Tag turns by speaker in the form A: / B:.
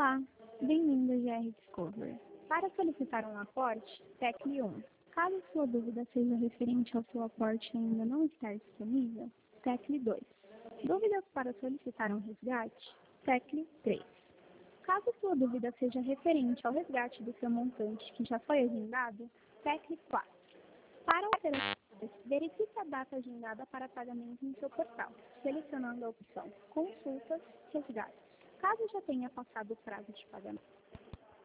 A: Olá, bem-vindo ao GR Discovery. Para solicitar um aporte, tecle 1. Caso sua dúvida seja referente ao seu aporte e ainda não estar disponível, tecle 2. Dúvidas para solicitar um resgate? Tecle 3. Caso sua dúvida seja referente ao resgate do seu montante que já foi agendado, tecle 4. Para alterações, verifique a data agendada para pagamento em seu portal, selecionando a opção Consultas, Resgates. Caso já tenha passado o prazo de pagamento,